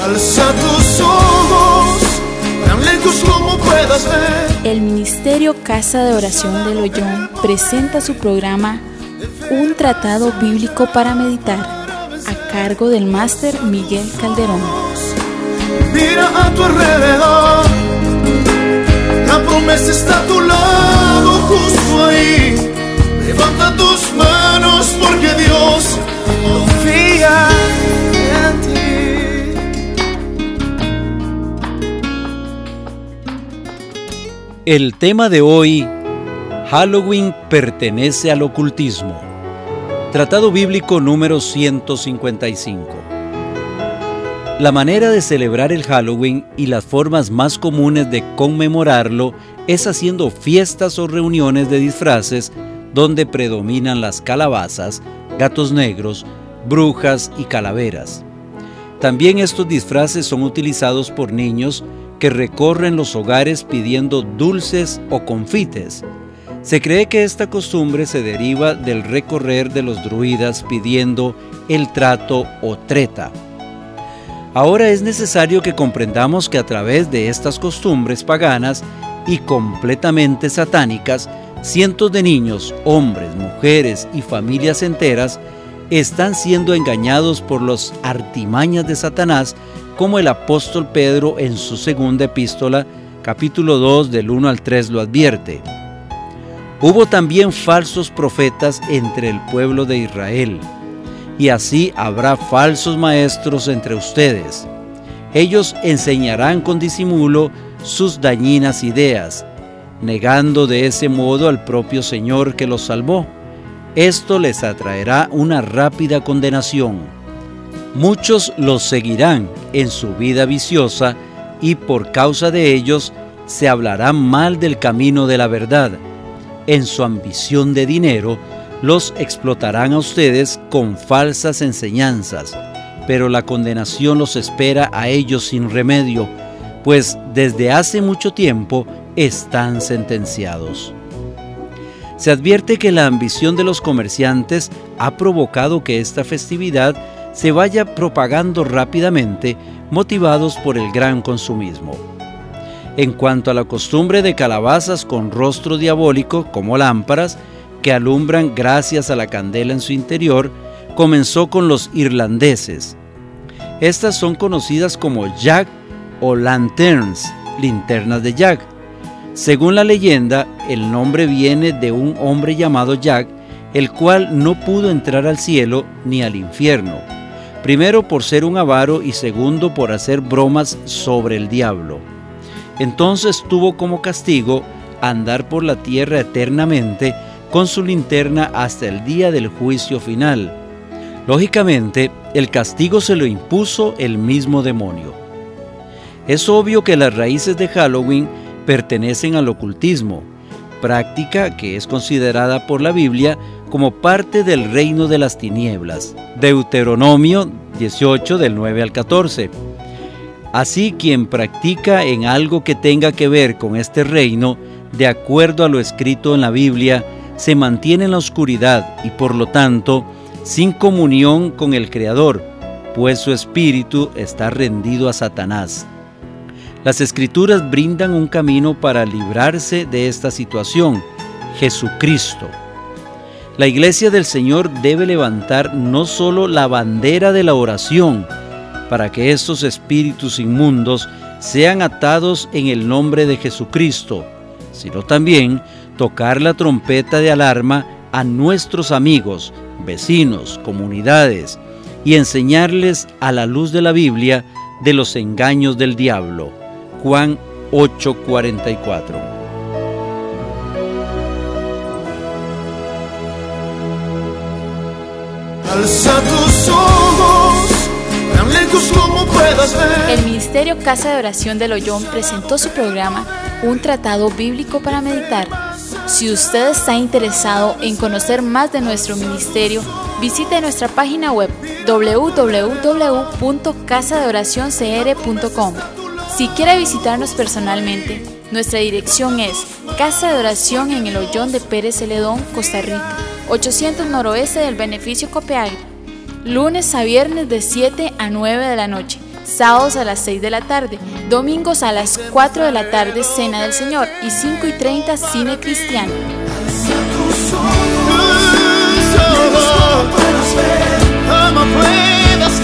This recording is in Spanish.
Alza tus ojos, tan lejos como puedas ver. El Ministerio Casa de Oración del Ollón presenta su programa Un Tratado Bíblico para Meditar, a cargo del máster Miguel Calderón. Mira a tu alrededor, la promesa está a tu lado, justo ahí. Levanta tus manos porque Dios confía en ti. El tema de hoy, Halloween pertenece al ocultismo. Tratado bíblico número 155. La manera de celebrar el Halloween y las formas más comunes de conmemorarlo es haciendo fiestas o reuniones de disfraces donde predominan las calabazas, gatos negros, brujas y calaveras. También estos disfraces son utilizados por niños que recorren los hogares pidiendo dulces o confites. Se cree que esta costumbre se deriva del recorrer de los druidas pidiendo el trato o treta. Ahora es necesario que comprendamos que a través de estas costumbres paganas y completamente satánicas, cientos de niños, hombres, mujeres y familias enteras están siendo engañados por las artimañas de Satanás, como el apóstol Pedro en su segunda epístola, capítulo 2, del 1 al 3 lo advierte. Hubo también falsos profetas entre el pueblo de Israel, y así habrá falsos maestros entre ustedes. Ellos enseñarán con disimulo sus dañinas ideas, negando de ese modo al propio Señor que los salvó. Esto les atraerá una rápida condenación. Muchos los seguirán en su vida viciosa y por causa de ellos se hablará mal del camino de la verdad. En su ambición de dinero, los explotarán a ustedes con falsas enseñanzas, pero la condenación los espera a ellos sin remedio, pues desde hace mucho tiempo están sentenciados. Se advierte que la ambición de los comerciantes ha provocado que esta festividad se vaya propagando rápidamente, motivados por el gran consumismo. En cuanto a la costumbre de calabazas con rostro diabólico como lámparas, que alumbran gracias a la candela en su interior, comenzó con los irlandeses. Estas son conocidas como Jack o lanterns, linternas de Jack. Según la leyenda, el nombre viene de un hombre llamado Jack, el cual no pudo entrar al cielo ni al infierno, primero por ser un avaro y segundo por hacer bromas sobre el diablo. Entonces tuvo como castigo andar por la tierra eternamente con su linterna hasta el día del juicio final. Lógicamente, el castigo se lo impuso el mismo demonio. Es obvio que las raíces de Halloween pertenecen al ocultismo, práctica que es considerada por la Biblia como parte del reino de las tinieblas. Deuteronomio 18, del 9 al 14. Así, quien practica en algo que tenga que ver con este reino, de acuerdo a lo escrito en la Biblia, se mantiene en la oscuridad y por lo tanto sin comunión con el Creador, pues su espíritu está rendido a Satanás. Las Escrituras brindan un camino para librarse de esta situación: Jesucristo. La Iglesia del Señor debe levantar no solo la bandera de la oración, para que estos espíritus inmundos sean atados en el nombre de Jesucristo, sino también tocar la trompeta de alarma a nuestros amigos, vecinos, comunidades, y enseñarles a la luz de la Biblia de los engaños del diablo. Juan 8:44. Alza tus ojos, tan lejos como puedas ver. El Ministerio Casa de Oración del Ollón presentó su programa Un Tratado Bíblico para Meditar. Si usted está interesado en conocer más de nuestro ministerio, visite nuestra página web www.casadeoracioncr.com. Si quiere visitarnos personalmente, nuestra dirección es Casa de Oración en el Ollón de Pérez Celedón, Costa Rica, 800 noroeste del Beneficio Copiapó, lunes a viernes de 7 a 9 de la noche, sábados a las 6 de la tarde, domingos a las 4 de la tarde, Cena del Señor, y 5:30, Cine Cristiano. Ama puedas